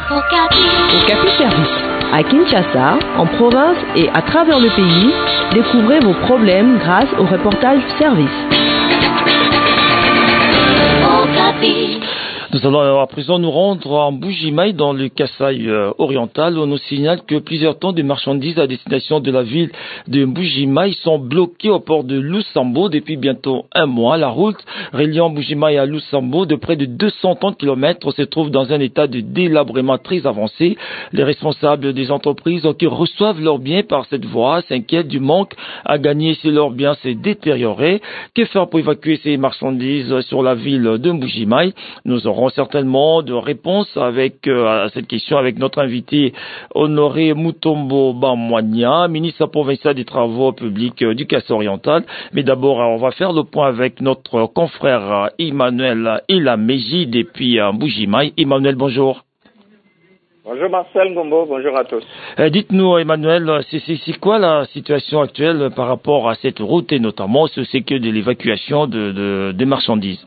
Okapi Service. À Kinshasa, en province et à travers le pays, découvrez vos problèmes grâce au reportage service. Okapi. Nous allons à présent nous rendre en Mbuji-Mayi dans le Kasaï oriental. On nous signale que plusieurs tonnes de marchandises à destination de la ville de Mbuji-Mayi sont bloquées au port de Lusambo depuis bientôt un mois. La route reliant Mbuji-Mayi à Lusambo de près de 230 km se trouve dans un état de délabrement très avancé. Les responsables des entreprises qui reçoivent leurs biens par cette voie s'inquiètent du manque à gagner si leurs biens se détérioraient. Que faire pour évacuer ces marchandises sur la ville de Mbuji-Mayi? Nous aurons certainement de réponses à cette question avec notre invité Honoré Mutombo Bamwanya, ministre provincial des Travaux publics du Kasaï oriental. Mais d'abord, on va faire le point avec notre confrère Emmanuel Ilameji depuis Mbuji-Mayi. Emmanuel, bonjour. Bonjour Marcel Ngombo, bonjour à tous. Dites-nous Emmanuel, c'est quoi la situation actuelle par rapport à cette route et notamment ce que de l'évacuation des marchandises?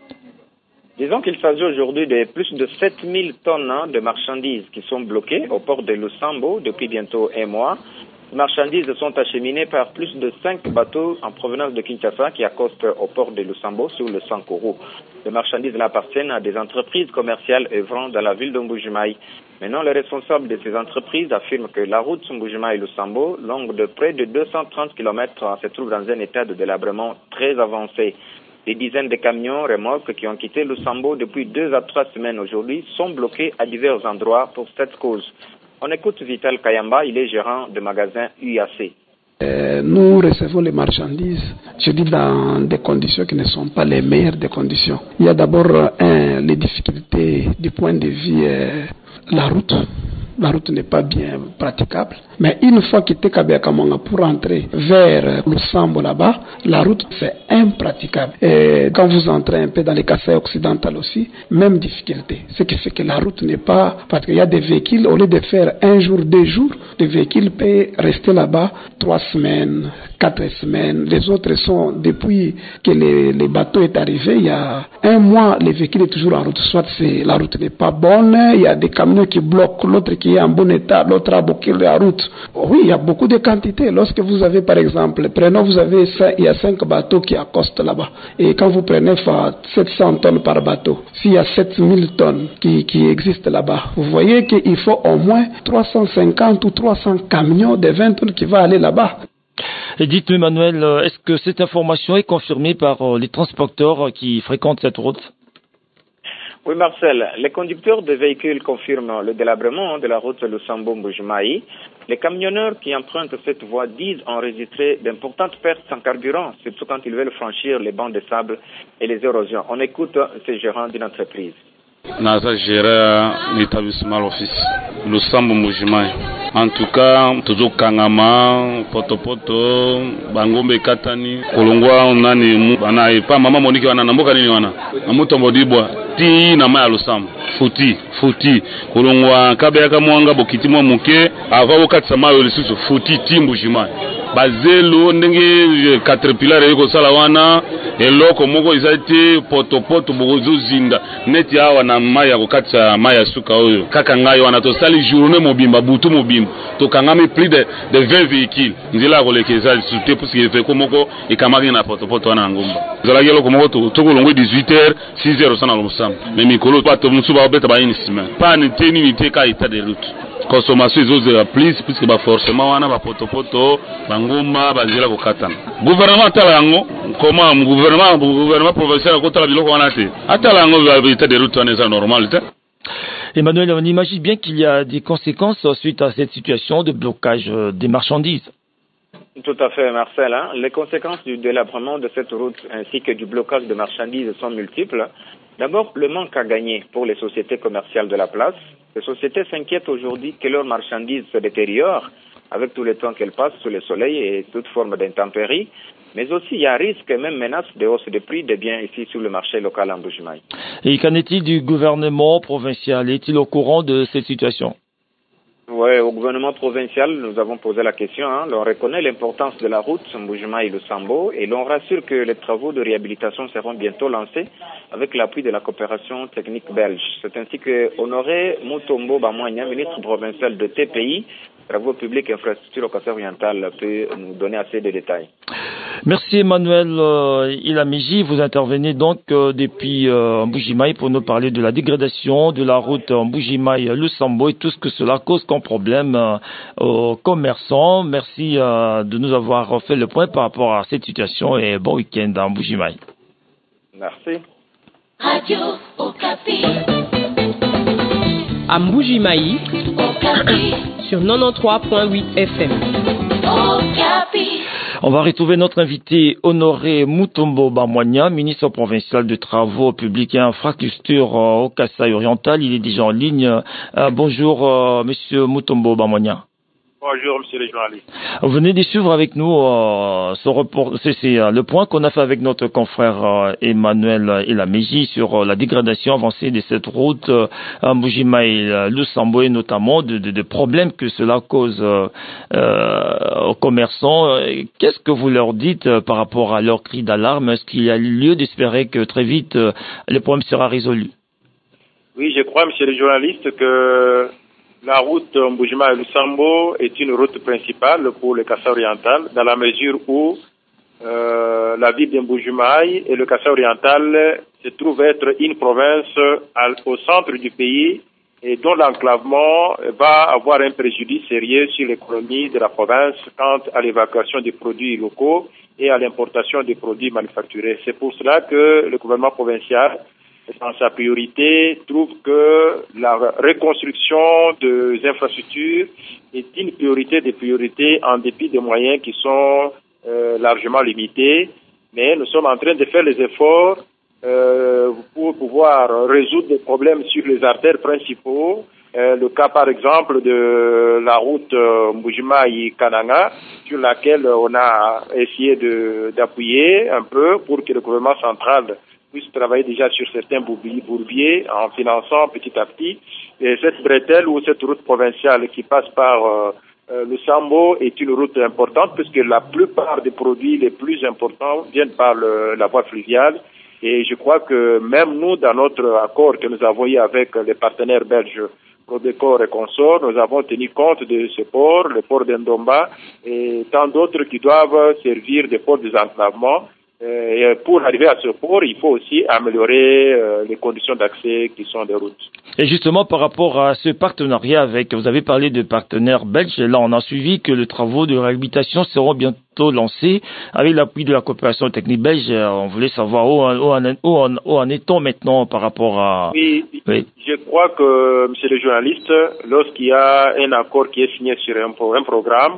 Disons qu'il s'agit aujourd'hui de plus de 7000 tonnes de marchandises qui sont bloquées au port de Lusambo depuis bientôt un mois. Les marchandises sont acheminées par plus de 5 bateaux en provenance de Kinshasa qui accostent au port de Lusambo sur le Sankuru. Les marchandises appartiennent à des entreprises commerciales œuvrant dans la ville de Mbuji-Mayi. Maintenant, les responsables de ces entreprises affirment que la route Mbuji-Mayi-Lusambo, longue de près de 230 km, se trouve dans un état de délabrement très avancé. Des dizaines de camions remorques qui ont quitté Lusambo depuis 2 à 3 semaines aujourd'hui sont bloqués à divers endroits pour cette cause. On écoute Vital Kayamba, il est gérant de magasin UAC. Nous recevons les marchandises, je dis dans des conditions qui ne sont pas les meilleures des conditions. Il y a d'abord les difficultés du point de vue la route. La route n'est pas bien praticable. Mais une fois quitté Kabiakamanga pour entrer vers Lusambo là-bas, la route c'est impraticable. Et quand vous entrez un peu dans les Kasaï occidental aussi, même difficulté. Ce qui fait que la route n'est pas... Parce qu'il y a des véhicules, au lieu de faire 1 jour, 2 jours, les véhicules peuvent rester là-bas 3 semaines, 4 semaines. Les autres sont, depuis que les bateaux est arrivé, il y a 1 mois, les véhicules sont toujours en route. Soit la route n'est pas bonne, il y a des camions qui bloquent, l'autre qui est en bon état, l'autre a bloqué la route. Oui, il y a beaucoup de quantités. Lorsque vous avez, par exemple, il y a 5 bateaux qui accostent là-bas. Et quand vous prenez 700 tonnes par bateau, s'il y a 7000 tonnes qui existent là-bas, vous voyez qu'il faut au moins 350 ou 300 camions de 20 tonnes qui vont aller là-bas. Et dites-nous, Emmanuel, est-ce que cette information est confirmée par les transporteurs qui fréquentent cette route? Oui, Marcel, les conducteurs de véhicules confirment le délabrement de la route Lusambo-Mbuji-Mayi. Les camionneurs qui empruntent cette voie disent enregistrer d'importantes pertes en carburant, surtout quand ils veulent franchir les bancs de sable et les érosions. On écoute ces gérants d'une entreprise. Naza gère l'établissement l'office Lusambo-Mbuji-Mayi. En tout cas, toujours Kangama, Poto, Bangombe Katani, Kolongwa, Nani, Bana, et pas Maman Monique, Wana, Namboka Nini Wana, Amutombo Dibwa, Ti, Nama Lusambo, Futi, Kolongwa, Kabeka Mwanga, Bokiti Mwamuke, Ava Okatsama, Yolisusu, Futi, Mbuji-Mayi. Bazelo, Ndenge, Caterpillar, Eko Salawana, Eloko Moko Izati, Poto, Bogozo Zinda, Neti Awa na Maya, Kokatsa, Maya Suka, Kakangayo, Anatosali, Journée Mobimba, Boutou Mobimba. Tokangami plus de 20 véhicules. Nzela kolekeza souté pour ce qui fait komoko et kamari na poto na ngomba. Nzela yelo komoko to kolongwe 18h 6h sana lomsam. Mais mikolo pas to musuba obeta ba inisima. Pas ni teni ni te ka état de route. Consommation des plus puisque ba forcément wana ba poto bangomba bazela kokatana. Gouvernement talango comment gouvernement provincial ko tala biloko wana te. Atalango ba état de route wana c'est normal te. Emmanuel, on imagine bien qu'il y a des conséquences suite à cette situation de blocage des marchandises. Tout à fait, Marcel. Les conséquences du délabrement de cette route ainsi que du blocage de marchandises sont multiples. D'abord, le manque à gagner pour les sociétés commerciales de la place. Les sociétés s'inquiètent aujourd'hui que leurs marchandises se détériorent avec tout le temps qu'elles passent sous le soleil et toute forme d'intempéries. Mais aussi, il y a risque et même menace de hausse des prix des biens ici sur le marché local en Mbuji-Mayi. Et qu'en est-il du gouvernement provincial? Est-il au courant de cette situation? Oui, au gouvernement provincial, nous avons posé la question. L'on reconnaît l'importance de la route Mbuji-Mayi-Lusambo et l'on rassure que les travaux de réhabilitation seront bientôt lancés avec l'appui de la coopération technique belge. C'est ainsi que Honoré Mutombo Bamwanya, ministre provincial de TPI, Travaux publics et infrastructures au Kassai oriental, peut nous donner assez de détails. Merci Emmanuel Ilamiji. Vous intervenez donc depuis Mbuji-Mayi pour nous parler de la dégradation de la route Mbuji-Mayi-Lusambo et tout ce que cela cause comme problème aux commerçants. Merci de nous avoir fait le point par rapport à cette situation et bon week-end à Mbuji-Mayi. Merci. Radio Okapi. À Mbuji-Mayi, sur 93.8 FM. Okapi. On va retrouver notre invité Honoré Mutombo Bamwanya, ministre provincial de Travaux publics et infrastructures au Kassai oriental. Il est déjà en ligne. Bonjour, monsieur Mutombo Bamwanya. Bonjour, monsieur le journaliste. Vous venez de suivre avec nous ce report. C'est le point qu'on a fait avec notre confrère Emmanuel Ilameji sur la dégradation avancée de cette route Mbuji-Mayi-Lusambo et notamment de problèmes que cela cause aux commerçants. Qu'est-ce que vous leur dites par rapport à leur cri d'alarme? Est-ce qu'il y a lieu d'espérer que très vite le problème sera résolu? Oui, je crois, monsieur le journaliste, que la route Mbuji-Mayi-Lusambo est une route principale pour le Kassai oriental, dans la mesure où la ville de Mbuji-Mayi et le Kassai oriental se trouvent être une province au centre du pays et dont l'enclavement va avoir un préjudice sérieux sur l'économie de la province quant à l'évacuation des produits locaux et à l'importation des produits manufacturés. C'est pour cela que le gouvernement provincial, dans sa priorité, trouve que la reconstruction des infrastructures est une priorité des priorités en dépit des moyens qui sont largement limités. Mais nous sommes en train de faire les efforts pour pouvoir résoudre des problèmes sur les artères principaux. Le cas par exemple de la route Mbuji-Mayi-Kananga, sur laquelle on a essayé d'appuyer un peu pour que le gouvernement central puisse travailler déjà sur certains bourbiers en finançant petit à petit. Et cette bretelle ou cette route provinciale qui passe par le Sambo est une route importante puisque la plupart des produits les plus importants viennent par la voie fluviale. Et je crois que même nous, dans notre accord que nous avons eu avec les partenaires belges, Prodecor et consorts, nous avons tenu compte de ce port, le port d'Ndomba et tant d'autres qui doivent servir de port de désenclavement. Et pour arriver à ce port, il faut aussi améliorer les conditions d'accès qui sont des routes. Et justement, par rapport à ce partenariat vous avez parlé de partenaires belges, et là on a suivi que les travaux de réhabilitation seront bientôt lancés avec l'appui de la coopération technique belge. On voulait savoir où en est-on maintenant par rapport à... Oui, je crois que, monsieur le journaliste, lorsqu'il y a un accord qui est signé sur un programme,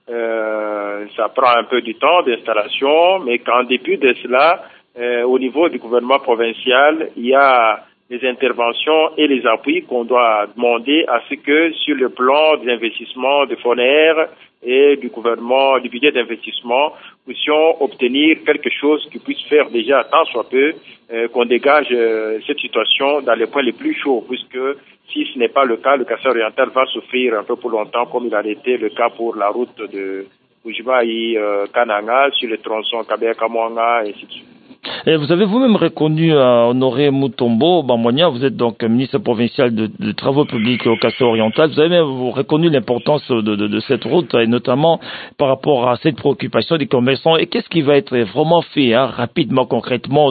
ça prend un peu du temps d'installation, mais qu'en dépit de cela, au niveau du gouvernement provincial, il y a les interventions et les appuis qu'on doit demander à ce que sur le plan des investissements de FONER et du gouvernement, du budget d'investissement, puissions obtenir quelque chose qui puisse faire déjà tant soit peu qu'on dégage cette situation dans les points les plus chauds, puisque si ce n'est pas le cas, le Kassai oriental va souffrir un peu pour longtemps, comme il a été le cas pour la route de Mbuji-Mayi-Kananga, sur le tronçon Kabea-Kamwanga, et ainsi de suite. Et vous avez vous-même reconnu Honoré Mutombo Bamwanya, vous êtes donc ministre provincial de Travaux publics au Kassai oriental. Vous avez même reconnu l'importance de cette route, et notamment par rapport à cette préoccupation des commerçants. Et qu'est-ce qui va être vraiment fait rapidement, concrètement,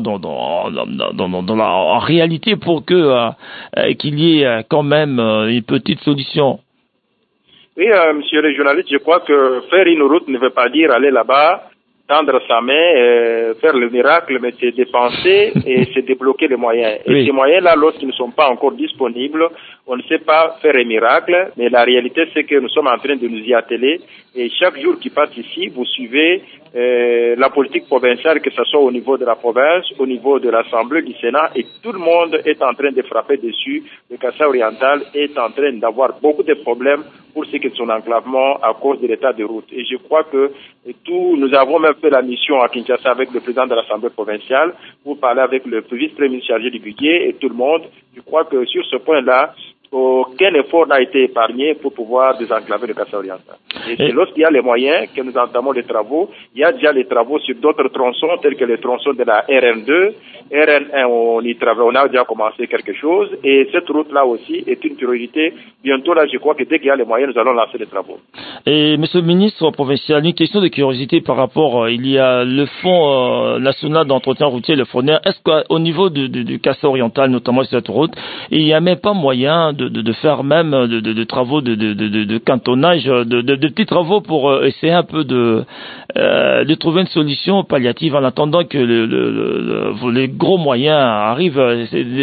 en réalité, pour qu'il y ait quand même une petite solution? Oui, monsieur le journaliste, je crois que faire une route ne veut pas dire aller là-bas, tendre sa main, faire le miracle, mais c'est dépenser et c'est débloquer les moyens. Et ces moyens-là, lorsqu'ils ne sont pas encore disponibles, on ne sait pas faire un miracle, mais la réalité, c'est que nous sommes en train de nous y atteler. Et chaque jour qui passe ici, vous suivez la politique provinciale, que ce soit au niveau de la province, au niveau de l'Assemblée, du Sénat, et tout le monde est en train de frapper dessus. Le Kassai oriental est en train d'avoir beaucoup de problèmes pour ce qui est de son enclavement à cause de l'état de route. Et je crois que nous avons même fait la mission à Kinshasa avec le président de l'Assemblée provinciale pour parler avec le vice-premier chargé du budget et tout le monde. Je crois que sur ce point-là, aucun effort n'a été épargné pour pouvoir désenclaver le Kasaï oriental. Et c'est lorsqu'il y a les moyens que nous entamons les travaux. Il y a déjà les travaux sur d'autres tronçons, tels que les tronçons de la RN2, RN1, on y travaille, on a déjà commencé quelque chose. Et cette route-là aussi est une priorité. Bientôt, là, je crois que dès qu'il y a les moyens, nous allons lancer les travaux. Et monsieur le ministre provincial, une question de curiosité par rapport, il y a le Fonds national d'entretien routier, le FONER. Est-ce qu'au niveau du Kasaï oriental, notamment sur cette route, il n'y a même pas moyen de faire même de travaux de cantonnage, de petits travaux pour essayer un peu de trouver une solution palliative en attendant que les gros moyens arrivent. À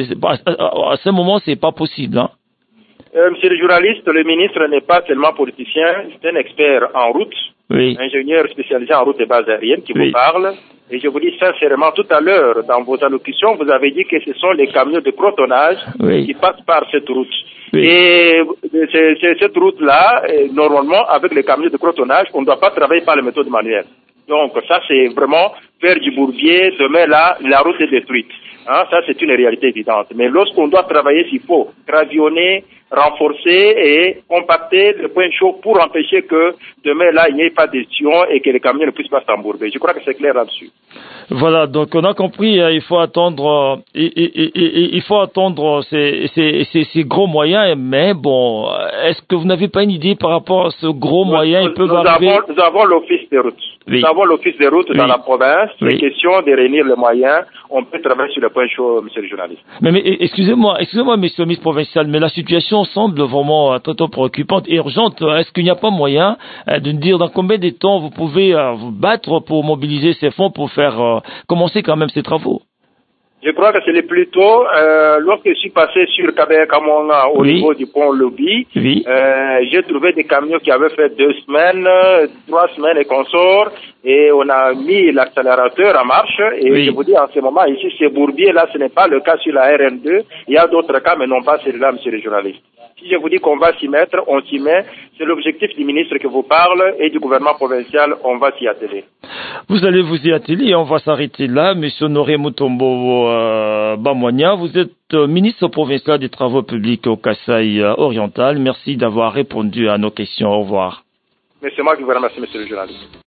ce moment, c'est pas possible, hein? Monsieur le journaliste, le ministre n'est pas seulement politicien, c'est un expert en route, oui. Ingénieur spécialisé en route et bases aériennes qui vous parle. Et je vous dis sincèrement, tout à l'heure, dans vos allocutions, vous avez dit que ce sont les camions de crotonnage qui passent par cette route. Oui. Et cette route-là, normalement, avec les camions de crotonnage, on ne doit pas travailler par les méthodes manuelles. Donc ça, c'est vraiment faire du bourbier. Demain, là, la route est détruite. Hein, ça, c'est une réalité évidente. Mais lorsqu'on doit travailler, s'il faut gravillonner, renforcer et compacter le point chaud pour empêcher que demain, là, il n'y ait pas d'émission et que les camions ne puissent pas s'embourber. Je crois que c'est clair là-dessus. Voilà, donc on a compris, il faut attendre, il faut attendre ces gros moyens, mais bon, est-ce que vous n'avez pas une idée par rapport à ce gros moyen, ils peuvent arriver? Nous avons l'office des routes. Oui. Nous avons l'office des routes dans la province. Oui. C'est question de réunir les moyens. On peut travailler sur le point chaud, monsieur le journaliste. Mais excusez-moi, monsieur le ministre provincial, mais la situation semble vraiment très préoccupante et urgente. Est-ce qu'il n'y a pas moyen de nous dire dans combien de temps vous pouvez vous battre pour mobiliser ces fonds pour faire commencer quand même ces travaux? Je crois que c'est le plus tôt. Lorsque je suis passé sur Kamonga au niveau du pont Lobby, j'ai trouvé des camions qui avaient fait 2 semaines, 3 semaines et consorts, et on a mis l'accélérateur en marche. Et je vous dis en ce moment, ici, c'est Bourbier, là, ce n'est pas le cas sur la RN2. Il y a d'autres cas, mais non pas celui-là, monsieur le journaliste. Si je vous dis qu'on va s'y mettre, on s'y met. C'est l'objectif du ministre qui vous parle et du gouvernement provincial, on va s'y atteler. Vous allez vous y atteler et on va s'arrêter là. Monsieur Honoré Mutombo Bamwanya, vous êtes ministre provincial des Travaux publics au Kasaï oriental. Merci d'avoir répondu à nos questions. Au revoir. Mais c'est moi qui vous remercie, monsieur le journaliste.